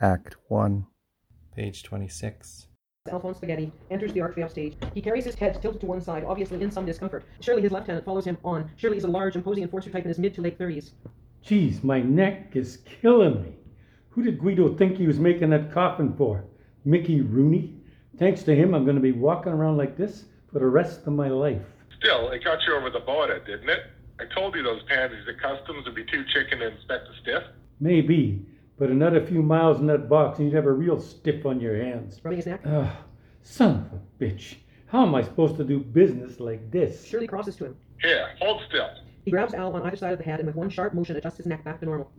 Act 1, page 26. Alphonse Spaghetti enters the archway upstage. He carries his head tilted to one side, obviously in some discomfort. Shirley, his lieutenant, follows him on. Shirley is a large, imposing enforcer type in his mid to late 30s. Geez, my neck is killing me. Who did Guido think he was making that coffin for? Mickey Rooney? Thanks to him, I'm going to be walking around like this for the rest of my life. Still, it got you over the border, didn't it? I told you those pansies at customs would be too chicken to inspect the stiff. Maybe, but another few miles in that box and you'd have a real stiff on your hands. Rubbing his neck. Son of a bitch. How am I supposed to do business like this? Shirley crosses to him. Here, hold still. He grabs Al on either side of the head and with one sharp motion adjusts his neck back to normal.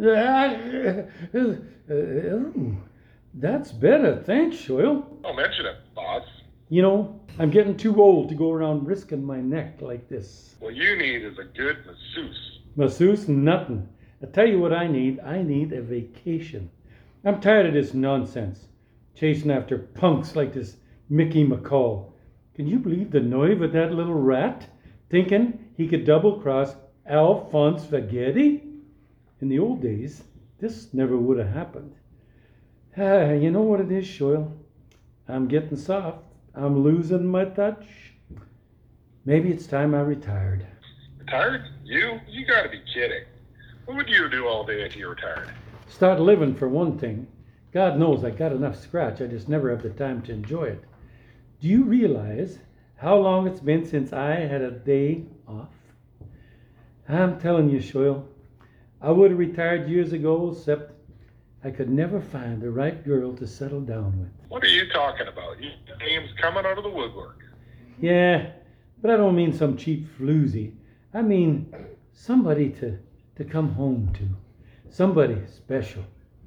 That's better. Thanks, Shoyle. Don't mention it, boss. You know, I'm getting too old to go around risking my neck like this. What you need is a good masseuse. Masseuse, nothing. I tell you what I need. I need a vacation. I'm tired of this nonsense. Chasing after punks like this Mickey McCall. Can you believe the nerve of that little rat? Thinking he could double-cross Alphonse Spaghetti? In the old days, this never would have happened. You know what it is, Shoyle? I'm getting soft. I'm losing my touch. Maybe it's time I retired. Retired? You? You gotta be kidding. What would you do all day if you retired? Start living, for one thing. God knows I got enough scratch. I just never have the time to enjoy it. Do you realize how long it's been since I had a day off? I'm telling you, Shoyle, I would have retired years ago, except I could never find the right girl to settle down with. What are you talking about? You name's coming out of the woodwork. Yeah, but I don't mean some cheap floozy. I mean somebody to come home to. Somebody special.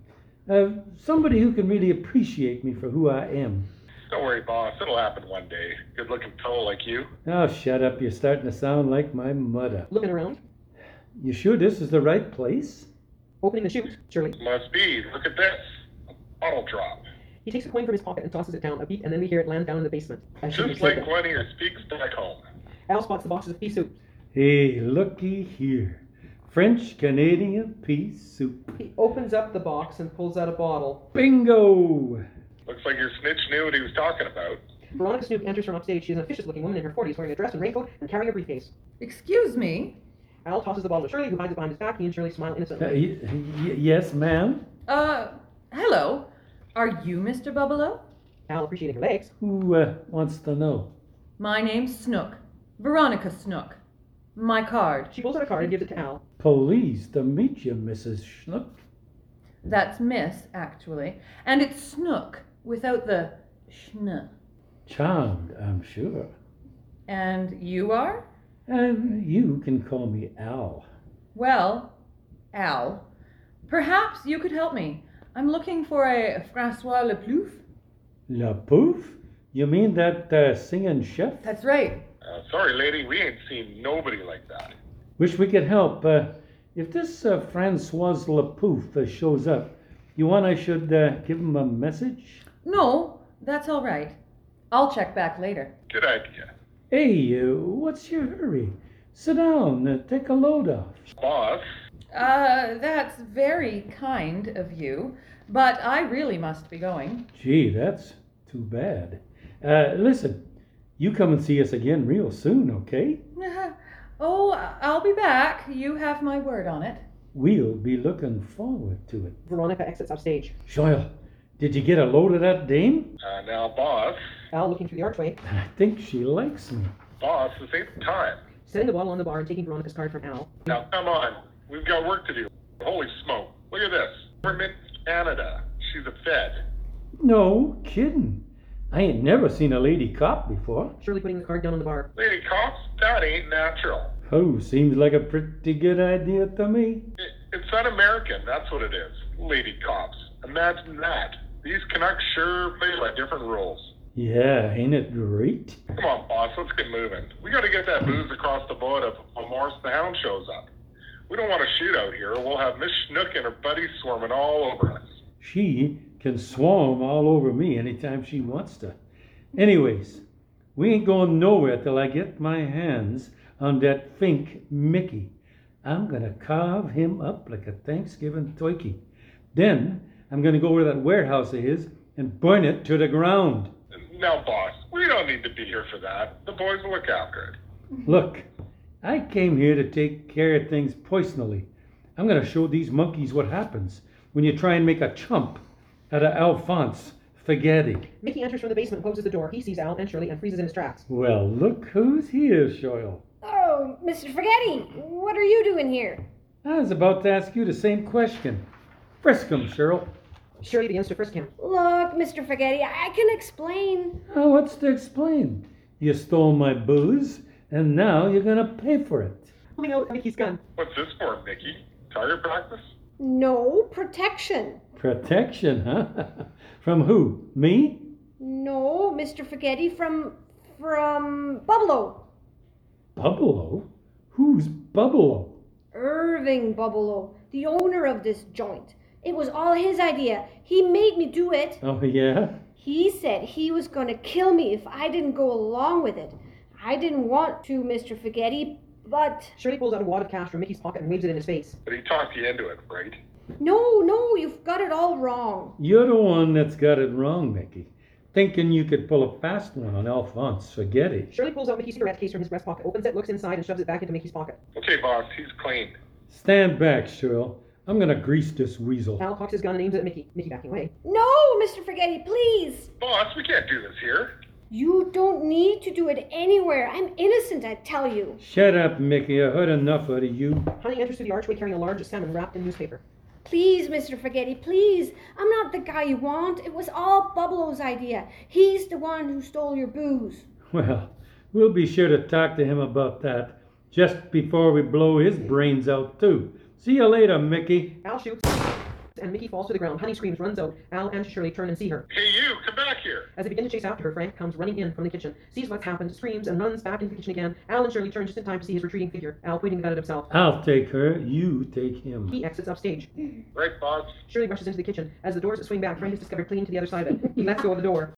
Somebody who can really appreciate me for who I am. Don't worry, boss. It'll happen one day. Good-looking fellow like you. Oh, shut up. You're starting to sound like my mother. Looking around. You sure this is the right place? Opening the chute. Shirley. Must be. Look at this. A bottle drop. He takes a coin from his pocket and tosses it down a beat, and then we hear it land down in the basement. Just like one of your speaks back home. Al spots the boxes of pea soup. Hey, looky here. French-Canadian pea soup. He opens up the box and pulls out a bottle. Bingo! Looks like your snitch knew what he was talking about. Veronica Snook enters from upstage. She is an officious-looking woman in her 40s wearing a dress and raincoat and carrying a briefcase. Excuse me? Al tosses the bottle to Shirley, who hides it behind his back. He and Shirley smile innocently. Yes, ma'am? Hello. Are you Mr. Bubbelow? Al, appreciating her legs. Who wants to know? My name's Snook. Veronica Snook. My card. She pulls out a card and gives it to Al. Pleased to meet you, Mrs. Schnook. That's Miss, actually. And it's Snook, without the schn. Charmed, I'm sure. And you are? You can call me Al. Well, Al, perhaps you could help me. I'm looking for a Francois Leplouf. Leplouf? You mean that singing chef? That's right. Sorry, lady, we ain't seen nobody like that. Wish we could help. If this Francois Leplouf shows up, you want I should give him a message? No, that's all right. I'll check back later. Good idea. Hey, what's your hurry? Sit down, take a load off. Boss? That's very kind of you, but I really must be going. Gee, that's too bad. Listen, you come and see us again real soon, okay? Oh, I'll be back. You have my word on it. We'll be looking forward to it. Veronica exits upstage. Shoyle, did you get a load of that dame? Now, boss. Al, looking through the archway. I think she likes me. Boss, this ain't the time. Setting the bottle on the bar and taking Veronica's card from Al. Now, come on. We've got work to do. Holy smoke. Look at this. Government Canada. She's a Fed. No kidding. I ain't never seen a lady cop before. Shirley putting the card down on the bar. Lady cops? That ain't natural. Oh, seems like a pretty good idea to me. It's un-American, that's what it is. Lady cops. Imagine that. These Canucks sure play by different rules. Yeah, ain't it great? Come on, boss, let's get moving. We gotta get that booze across the border before Morris the Hound shows up. We don't want a shootout here. We'll have Miss Schnook and her buddies swarming all over us. She can swarm all over me anytime she wants to. Anyways, we ain't going nowhere till I get my hands on that Fink Mickey. I'm gonna carve him up like a Thanksgiving turkey. Then I'm going to go over to that warehouse of his and burn it to the ground. Now, boss, we don't need to be here for that. The boys will look after it. Look, I came here to take care of things personally. I'm going to show these monkeys what happens when you try and make a chump out of Alphonse Spaghetti. Mickey enters from the basement and closes the door. He sees Al and Shirley and freezes in his tracks. Well, look who's here, Shoyle. Oh, Mr. Spaghetti, what are you doing here? I was about to ask you the same question. Frisk him, Cheryl. Shirley begins to frisk him. Look, Mr. Spaghetti, I can explain. Oh, what's to explain? You stole my booze, and now you're going to pay for it. Pulling out Mickey's gun. What's this for, Mickey? Target practice? No, protection. Protection, huh? From who? Me? No, Mr. Spaghetti, from Bubbalo. Bubbalo? Who's Bubbalo? Irving Bubbalo, the owner of this joint. It was all his idea. He made me do it. Oh, yeah? He said he was going to kill me if I didn't go along with it. I didn't want to, Mr. Spaghetti, but... Shirley pulls out a wad of cash from Mickey's pocket and waves it in his face. But he talked you into it, right? No, you've got it all wrong. You're the one that's got it wrong, Mickey. Thinking you could pull a fast one on Alphonse Spaghetti. Shirley pulls out Mickey's cigarette case from his breast pocket, opens it, looks inside, and shoves it back into Mickey's pocket. Okay, boss, he's clean. Stand back, Cheryl. I'm going to grease this weasel. Al cocks his gun and aims it at Mickey. Mickey backing away. No, Mr. Spaghetti, please. Boss, we can't do this here. You don't need to do it anywhere. I'm innocent, I tell you. Shut up, Mickey. I heard enough out of you. Honey enters through the archway carrying a large salmon wrapped in newspaper. Please, Mr. Spaghetti, please. I'm not the guy you want. It was all Bubbalo's idea. He's the one who stole your booze. Well, we'll be sure to talk to him about that just before we blow his brains out, too. See you later, Mickey. Al shoots, and Mickey falls to the ground. Honey screams, runs out. Al and Shirley turn and see her. Hey, you, come back here. As they begin to chase after her, Frank comes running in from the kitchen, sees what's happened, screams, and runs back into the kitchen again. Al and Shirley turn just in time to see his retreating figure. Al pointing the gun at himself. I'll take her. You take him. He exits upstage. Right, boss? Shirley rushes into the kitchen. As the doors swing back, Frank is discovered clinging to the other side of it. He lets go of the door.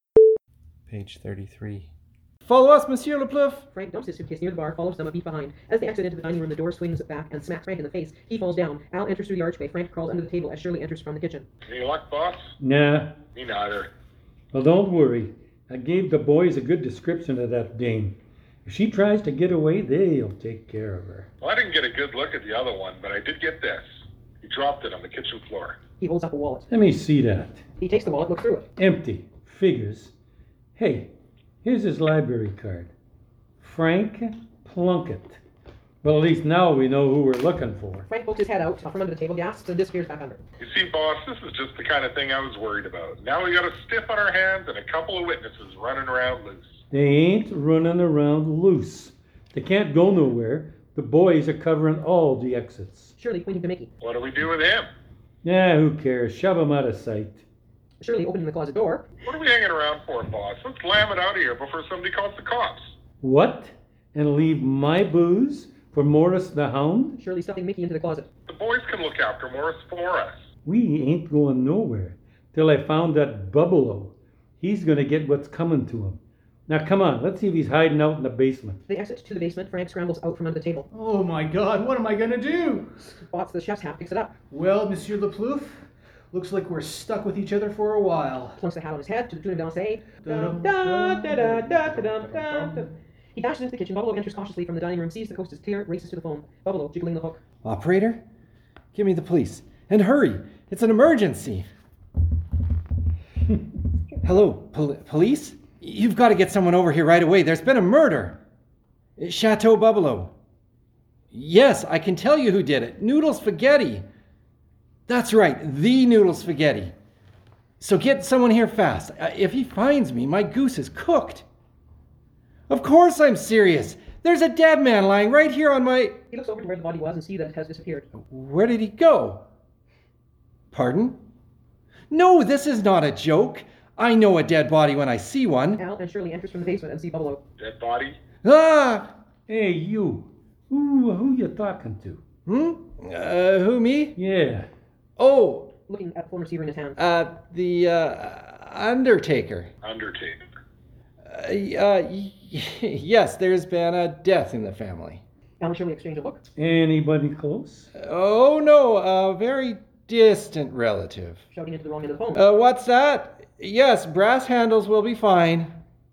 Page 33. Follow us, Monsieur Leplouf. Frank dumps his suitcase near the bar, follows them a beat behind. As they exit into the dining room, the door swings back and smacks Frank in the face. He falls down. Al enters through the archway. Frank crawls under the table as Shirley enters from the kitchen. Any luck, boss? Nah. Me neither. Well, don't worry. I gave the boys a good description of that dame. If she tries to get away, they'll take care of her. Well, I didn't get a good look at the other one, but I did get this. He dropped it on the kitchen floor. He holds up a wallet. Let me see that. He takes the wallet, looks through it. Empty. Figures. Hey, here's his library card. Frank Plunkett. Well, at least now we know who we're looking for. Frank pokes his head out from under the table, gasps, and disappears back under. You see, boss, this is just the kind of thing I was worried about. Now we got a stiff on our hands and a couple of witnesses running around loose. They ain't running around loose. They can't go nowhere. The boys are covering all the exits. Shirley pointing to Mickey. What do we do with him? Yeah, who cares? Shove him out of sight. Shirley opening the closet door. What are we hanging around for, boss? Let's lam it out of here before somebody calls the cops. What? And leave my booze for Morris the Hound? Shirley stuffing Mickey into the closet. The boys can look after Morris for us. We ain't going nowhere till I found that Bubbalo. He's going to get what's coming to him. Now, come on, let's see if he's hiding out in the basement. They exit to the basement. Frank scrambles out from under the table. Oh my God, what am I gonna do? Spots the chef's hat, picks it up. Well, Monsieur Leplouf, looks like we're stuck with each other for a while. Plunks the hat on his head to the tune of Dansé. He dashes into the kitchen. Bubbalo enters cautiously from the dining room, sees the coast is clear, races to the phone. Bubbalo jiggling the hook. Operator? Give me the police. And hurry! It's an emergency! Hello, police? You've got to get someone over here right away. There's been a murder. Chateau Bubbalo. Yes, I can tell you who did it. Noodle Spaghetti. That's right, the Noodle Spaghetti. So get someone here fast. If he finds me, my goose is cooked. Of course I'm serious. There's a dead man lying right here on my... He looks over to where the body was and sees that it has disappeared. Where did he go? Pardon? No, this is not a joke. I know a dead body when I see one. Al and Shirley enters from the basement and see Bubbalo. Dead body? Ah! Hey, you. Who you talking to? Who, me? Yeah. Oh, Looking at the phone receiver in his hand. the Undertaker. Undertaker. Yes, there's been a death in the family. Al and Shirley exchange a look. Anybody close? Oh, no, a very distant relative. Shouting into the wrong end of the phone. What's that? Yes, brass handles will be fine.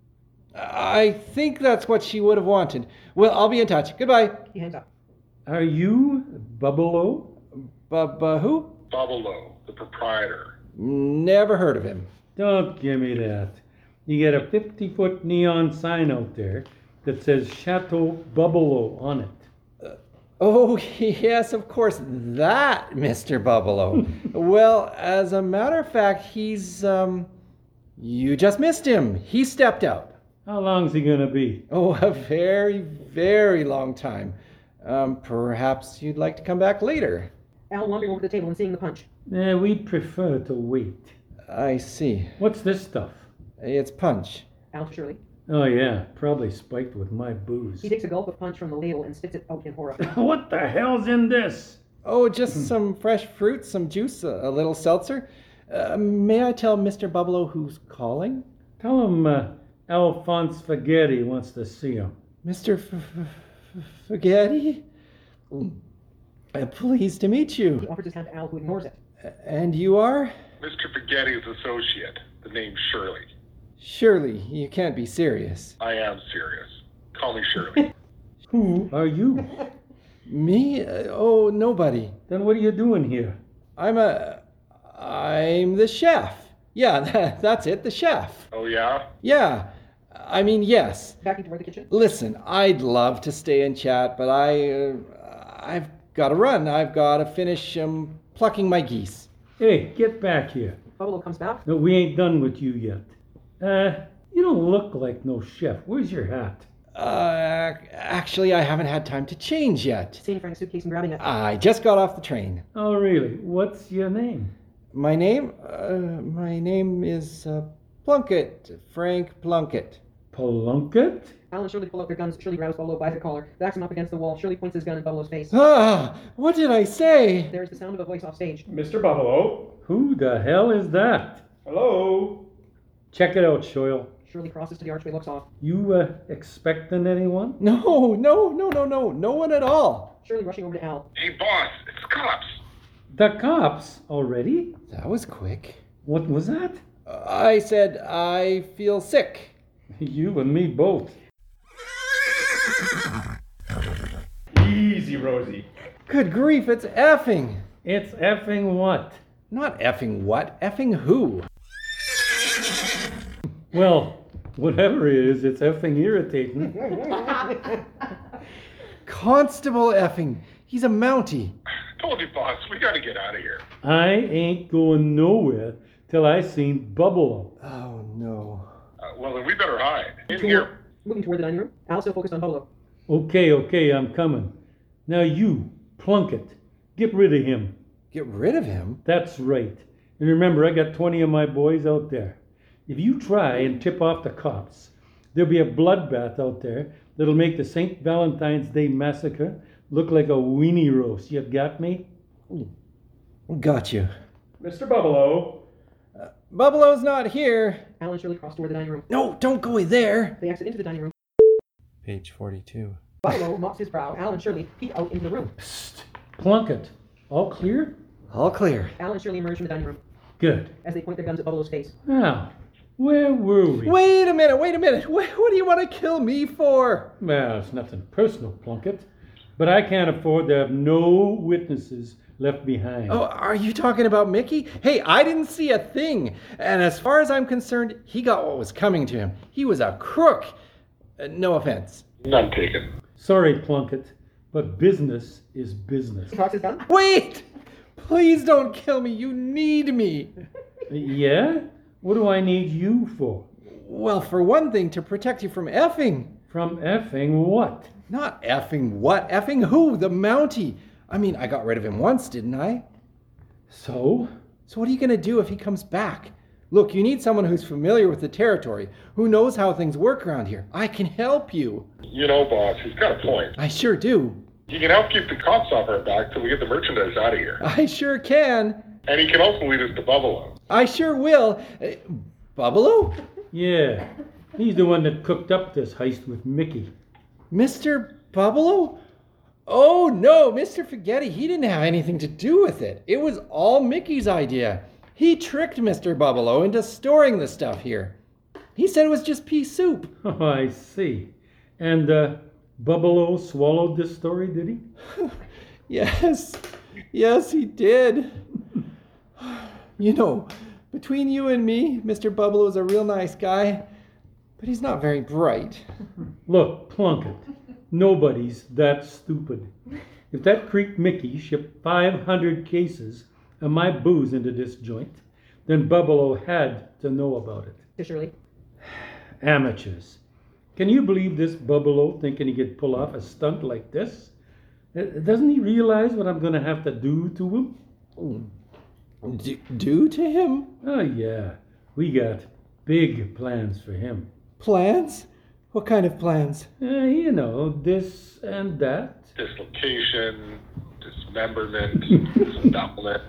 I think that's what she would have wanted. Well, I'll be in touch. Goodbye. He hangs up. Are you Bubble-O? Who? Bubble-O, the proprietor. Never heard of him. Don't give me that. You get a 50-foot neon sign out there that says Chateau Bubble-O on it. Oh, yes, of course. That Mr. Bubble-O. Well, as a matter of fact, he's, you just missed him. He stepped out. How long's he gonna be? Oh, a very, very long time. Perhaps you'd like to come back later. Al wandering over the table and seeing the punch. We'd prefer to wait. I see. What's this stuff? It's punch. Al to Shirley. Oh yeah, probably spiked with my booze. He takes a gulp of punch from the label and spits it out in horror. What the hell's in this? Oh, just some fresh fruit, some juice, a little seltzer. May I tell Mr. Bubble-O who's calling? Tell him Alphonse Spaghetti wants to see him. Mr. Spaghetti? Pleased to meet He you. offers his hand to Al, who ignores it. And you are? Mr. Spaghetti's associate. The name's Shirley. Surely, you can't be serious. I am serious. Call me Shirley. Who are you? Me? Oh, nobody. Then what are you doing here? I'm the chef. Yeah, that's it, the chef. Oh, yeah? Yeah, I mean, yes. Backing toward the kitchen. Listen, I'd love to stay and chat, but I've got to run. I've got to finish plucking my geese. Hey, get back here. Bubble comes back. No, we ain't done with you yet. You don't look like no chef. Where's your hat? Actually, I haven't had time to change yet. Seeing Frank's suitcase and grabbing it. I just got off the train. Oh, really? What's your name? My name? My name is Plunkett. Frank Plunkett. Plunkett? Al and Shirley pull out their guns. Shirley grabs Bubble by the collar, backs him up against the wall. Shirley points his gun at Bubble's face. Ah, what did I say? There's the sound of a voice off stage. Mr. Bubble-O? Who the hell is that? Hello? Check it out, Shoyle. Shirley crosses to the archway, looks off. You expecting anyone? No one at all. Shirley rushing over to Al. Hey, boss, it's cops. The cops already? That was quick. What was that? I said I feel sick. You and me both. Easy, Rosie. Good grief, it's effing. It's effing what? Not effing what, effing who? Well, whatever it is, it's effing irritating. Constable effing. He's a Mountie. Told you, boss, we gotta get out of here. I ain't going nowhere till I seen Bubble-O. Oh no. Well, then we better hide. In here. Moving toward the dining room. Al still focused on Bubble. Okay, I'm coming. Now you, Plunkett, get rid of him. Get rid of him? That's right. And remember, I got 20 of my boys out there. If you try and tip off the cops, there'll be a bloodbath out there that'll make the St. Valentine's Day massacre look like a weenie roast. You got me? Got you. Mr. Bubble-O? Bubble-O's not here. Al and Shirley cross toward the dining room. No, don't go there. They exit into the dining room. Page 42. Bubble mops his brow. Al and Shirley peek out into the room. Psst. Plunkett, all clear? All clear. Al and Shirley emerge from the dining room Good. as they point their guns at Bubble's face. Now, where were we? Wait a minute. What do you want to kill me for? Well, it's nothing personal, Plunkett. But I can't afford to have no witnesses left behind. Oh, are you talking about Mickey? Hey, I didn't see a thing. And as far as I'm concerned, he got what was coming to him. He was a crook. No offense. None taken. Sorry, Plunkett, but business is business. He cocks his gun. Wait! Please don't kill me. You need me. Yeah? What do I need you for? Well, for one thing, to protect you from effing. From effing what? Not effing what? Effing who? The Mountie. I mean, I got rid of him once, didn't I? So? So what are you going to do if he comes back? Look, you need someone who's familiar with the territory, who knows how things work around here. I can help you. You know, boss, he's got a point. I sure do. He can help keep the cops off our back till we get the merchandise out of here. I sure can. And he can also lead us to Bubble-O. I sure will. Bubble-O? Yeah, he's the one that cooked up this heist with Mickey. Mr. Bubble-O? Oh no, Mr. Spaghetti, he didn't have anything to do with it. It was all Mickey's idea. He tricked Mr. Bubble into storing the stuff here. He said it was just pea soup. Oh, I see. And Bubble swallowed this story, did he? Yes, he did. You know, between you and me, Mr. Bubble is a real nice guy, but he's not very bright. Look, Plunkett, nobody's that stupid. If that creep Mickey shipped 500 cases of my booze into this joint, then Bubble had to know about it. To Shirley. Amateurs. Can you believe this Bubble thinking he could pull off a stunt like this? Doesn't he realize what I'm going to have to do to him? Do to him? Oh, yeah. We got big plans for him. Plans? What kind of plans? You know, this and that. Dislocation, dismemberment, disembowelment.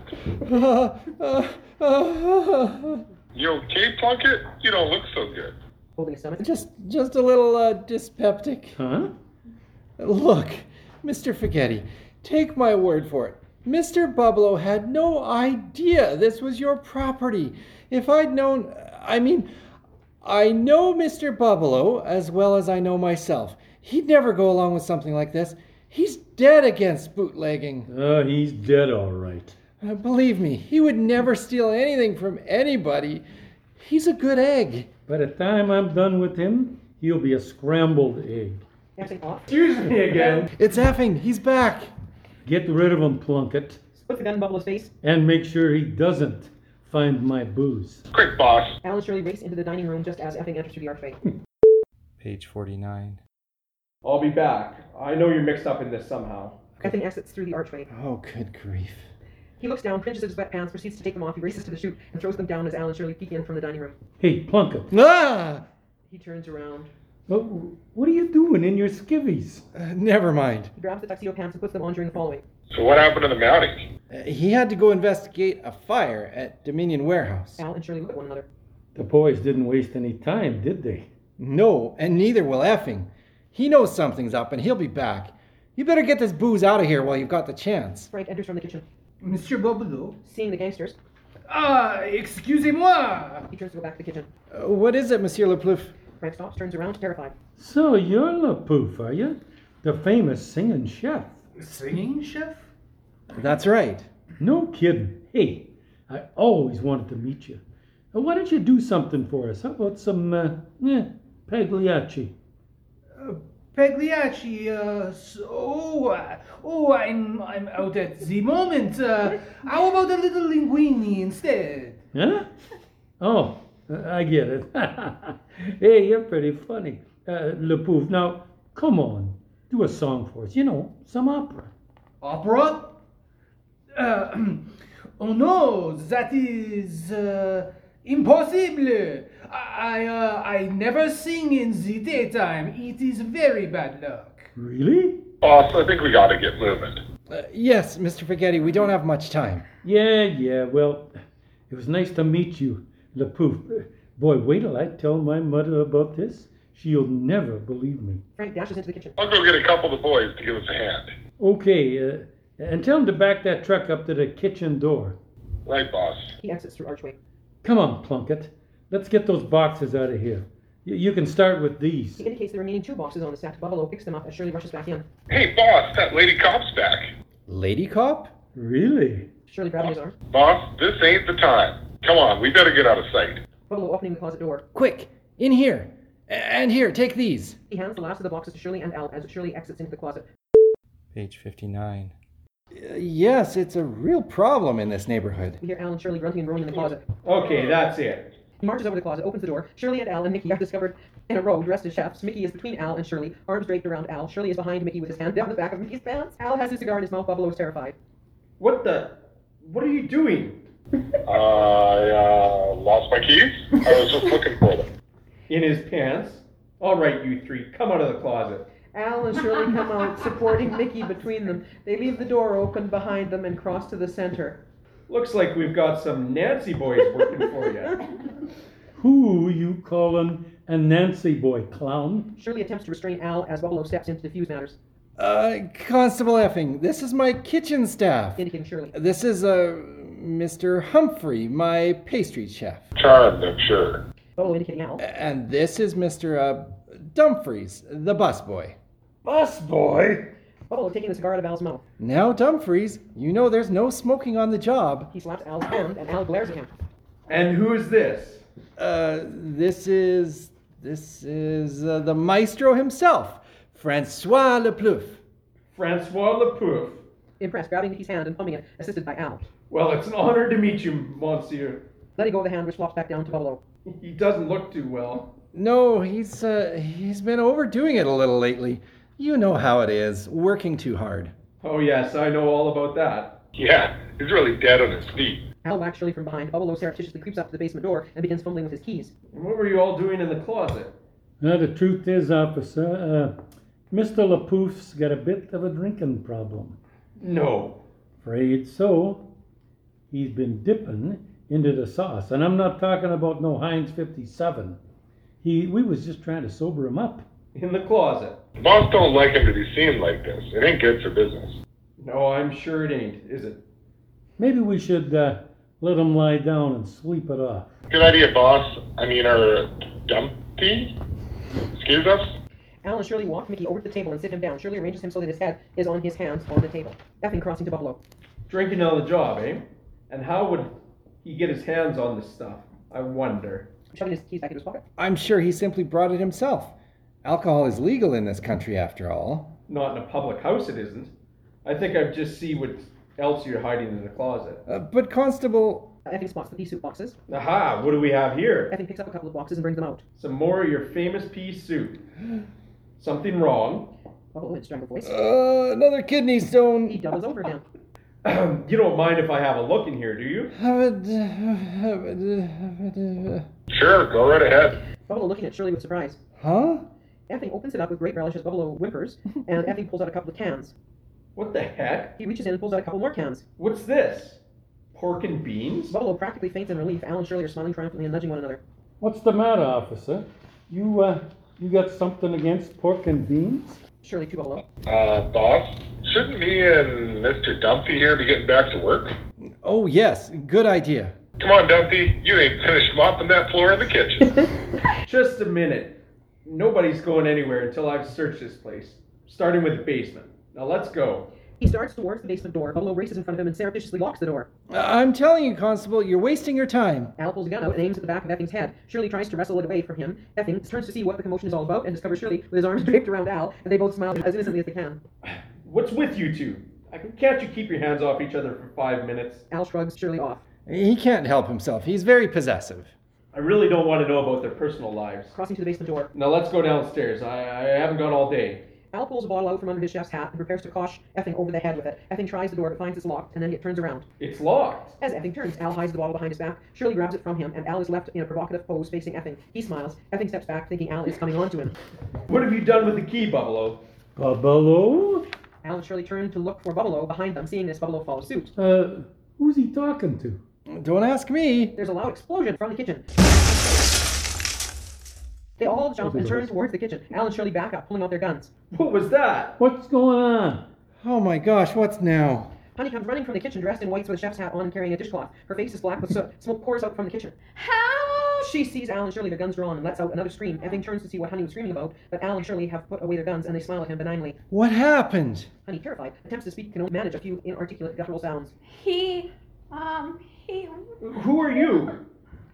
You okay, Plunkett? You don't look so good. Holding his stomach. Just a little dyspeptic. Huh? Look, Mr. Spaghetti, take my word for it. Mr. Bubble had no idea this was your property. If I'd known, I know Mr. Bubble as well as I know myself. He'd never go along with something like this. He's dead against bootlegging. Oh, he's dead all right. Believe me, he would never steal anything from anybody. He's a good egg. By the time I'm done with him, he'll be a scrambled egg. Passing off. Excuse me again. It's effing. He's back. Get rid of him, Plunkett, Put the gun in Bubble's face. and make sure he doesn't find my booze. Quick, boss. Al and Shirley race into the dining room just as effing enters through the archway. Page 49. I'll be back. I know you're mixed up in this somehow. Effing exits through the archway. Oh, good grief. He looks down, pinches his sweatpants, proceeds to take them off. He races to the chute and throws them down as Al and Shirley peek in from the dining room. Hey, Plunkett, Ah! He turns around. what are you doing in your skivvies? Never mind. He grabs the tuxedo pants and puts them on during the following. So what happened to the Mountie? He had to go investigate a fire at Dominion Warehouse. Al and Shirley look at one another. The boys didn't waste any time, did they? No, and neither will effing. He knows something's up and he'll be back. You better get this booze out of here while you've got the chance. Frank enters from the kitchen. Mr. Bubble? Seeing the gangsters, Excusez-moi. he turns to go back to the kitchen. What is it, Monsieur Leplouf? Frank stops, turns around, terrified. So you're LaPouf, are you? The famous singing chef. Singing chef? That's right. No kidding. Hey, I always wanted to meet you. Why don't you do something for us? How about some, Pagliacci? Pagliacci, I'm out at the moment. How about a little linguine instead? Huh? Oh, I get it. Hey, you're pretty funny. LaPouf, now, come on. Do a song for us. You know, some opera. Opera? Oh no, that is impossible. I never sing in the daytime. It is very bad luck. Really? Boss, I think we gotta get moving. Yes, Mr. Spaghetti, we don't have much time. Yeah. Well, it was nice to meet you, LaPouf. Boy, wait till I tell my mother about this. She'll never believe me. Frank dashes into the kitchen. I'll go get a couple of the boys to give us a hand. Okay, and tell them to back that truck up to the kitchen door. Right, boss. He exits through archway. Come on, Plunkett. Let's get those boxes out of here. You can start with these. He indicates the remaining 2 boxes on the stack. Bubble picks them up as Shirley rushes back in. Hey, boss, that lady cop's back. Lady cop? Really? Shirley grabbing his arm. Boss, this ain't the time. Come on, we better get out of sight. Bubble opening the closet door. Quick, in here. And here, take these. He hands the last of the boxes to Shirley and Al as Shirley exits into the closet. Page 59. Yes, it's a real problem in this neighborhood. We hear Al and Shirley grunting and groaning in the closet. Okay, that's it. He marches over the closet, opens the door. Shirley and Al and Mickey are discovered in a row dressed as chefs. Mickey is between Al and Shirley, arms draped around Al. Shirley is behind Mickey with his hand down the back of Mickey's pants. Al has his cigar in his mouth. Bubble is terrified. What are you doing? I lost my keys. I was just looking for them. In his pants? All right, you three, come out of the closet. Al and Shirley come out, supporting Mickey between them. They leave the door open behind them and cross to the center. Looks like we've got some Nancy boys working for you. Who you calling a Nancy boy, clown? Shirley attempts to restrain Al as Bubble steps in to defuse matters. Constable Effing, this is my kitchen staff. Indicating Shirley. This is, Mr. Humphrey, my pastry chef. Charmed, I'm sure. Bubble indicating Al. And this is Mr. Dumfries, the busboy. Busboy? Bubble taking the cigar out of Al's mouth. Now, Dumfries, you know there's no smoking on the job. He slaps Al's hand, and Al glares at him. And who is this? This is the maestro himself, Francois Leplouf. Francois Leplouf. Impressed, grabbing Mickey's hand and pumping it, assisted by Al. Well, it's an honor to meet you, Monsieur. Letting go of the hand, which flops back down to Bubble. He doesn't look too well. No, he's been overdoing it a little lately. You know how it is, working too hard. Oh yes, I know all about that. Yeah, he's really dead on his feet. Al whacks Shirley from behind. Bubble surreptitiously creeps up to the basement door and begins fumbling with his keys. What were you all doing in the closet? Now, the truth is, officer, Mr. Leplouf's got a bit of a drinking problem. No. Afraid so. He's been dipping into the sauce, and I'm not talking about no Heinz 57. We was just trying to sober him up. In the closet. Boss don't like him to be seen like this. It ain't good for business. No, I'm sure it ain't, is it? Maybe we should let him lie down and sleep it off. Good idea, boss. Our Dumpty? Excuse us? Al and Shirley walk Mickey over to the table and sit him down. Shirley arranges him so that his head is on his hands on the table. Effing crossing to Buffalo. Drinking on the job, eh? And how would he get his hands on this stuff? I wonder. Shoving his keys back into his pocket. I'm sure he simply brought it himself. Alcohol is legal in this country, after all. Not in a public house, it isn't. I think I'd just see what else you're hiding in the closet. But Constable... Effing spots the pea soup boxes. Aha, what do we have here? Effing picks up a couple of boxes and brings them out. Some more of your famous pea soup. Something wrong? Buffalo in a strangled voice. Another kidney He stone. doubles over again. You don't mind if I have a look in here, do you? Sure, go right ahead. Buffalo looking at Shirley with surprise. Huh? Effing opens it up with great relish as Buffalo whimpers, and Effing pulls out a couple of cans. What the heck? He reaches in and pulls out a couple more cans. What's this? Pork and beans? Buffalo practically faints in relief. Al and Shirley are smiling triumphantly and nudging one another. What's the matter, officer? You got something against pork and beans? Shirley to Buffalo. Boss, shouldn't me and Mr. Dumpty here be getting back to work? Oh, yes. Good idea. Come on, Dumpty. You ain't finished mopping that floor in the kitchen. Just a minute. Nobody's going anywhere until I've searched this place. Starting with the basement. Now let's go. He starts towards the basement door. Buffalo races in front of him and surreptitiously locks the door. I'm telling you, Constable, you're wasting your time. Al pulls a gun out and aims at the back of Effing's head. Shirley tries to wrestle it away from him. Effing turns to see what the commotion is all about and discovers Shirley with his arms draped around Al, and they both smile as innocently as they can. What's with you two? Can't you keep your hands off each other for 5 minutes? Al shrugs Shirley off. He can't help himself. He's very possessive. I really don't want to know about their personal lives. Crossing to the basement door. Now let's go downstairs. I haven't gone all day. Al pulls a bottle out from under his chef's hat and prepares to cosh Effing over the head with it. Effing tries the door but finds it's locked, and then he turns around. It's locked. As Effing turns, Al hides the bottle behind his back. Shirley grabs it from him, and Al is left in a provocative pose facing Effing. He smiles. Effing steps back, thinking Al is coming on to him. What have you done with the key, Buffalo? Buffalo? Al and Shirley turn to look for Buffalo behind them. Seeing this, Buffalo follows suit. Who's he talking to? Don't ask me. There's a loud explosion from the kitchen. They all jump and turn towards the kitchen. Al and Shirley back up, pulling out their guns. What was that? What's going on? Oh my gosh, what's now? Honey comes running from the kitchen, dressed in whites with a chef's hat on and carrying a dishcloth. Her face is black with soot. Smoke pours out from the kitchen. Help! She sees Al and Shirley, their guns drawn, and lets out another scream. Effing turns to see what Honey was screaming about, but Al and Shirley have put away their guns, and they smile at him benignly. What happened? Honey, terrified, attempts to speak, can only manage a few inarticulate guttural sounds. He... Who are you?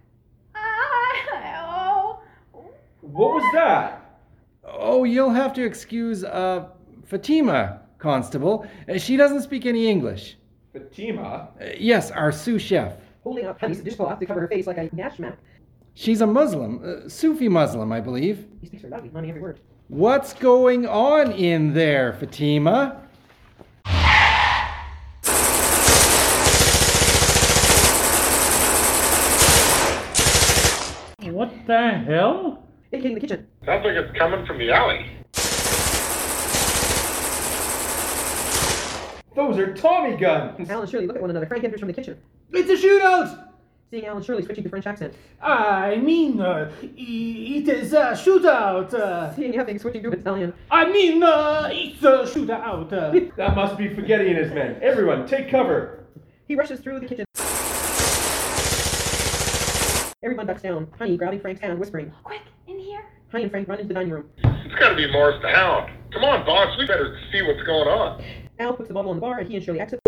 Oh... What was that? Oh, you'll have to excuse, Fatima, Constable. She doesn't speak any English. Fatima? Yes, our sous chef. Holding up Honey's dishcloth to cover her face like a yashmak. She's a Muslim, Sufi Muslim, I believe. He speaks her loudly, money every word. What's going on in there, Fatima? What the hell? Indicating the kitchen. Sounds like it's coming from the alley. Those are Tommy guns! Al and Shirley look at one another. Frank enters from the kitchen. It's a shootout! seeing Al and Shirley switching to French accent. I mean, it is a shootout. Seeing Epping switching to Italian. I mean, it's a shootout. That must be Spaghetti and his men. Everyone, take cover. He rushes through the kitchen. Everyone ducks down. Honey grabbing Frank's hand, whispering. Quick, in here. Honey and Frank run into the dining room. It's got to be Morris the Hound. Come on, boss. We better see what's going on. Al puts the bottle on the bar, and he and Shirley exit.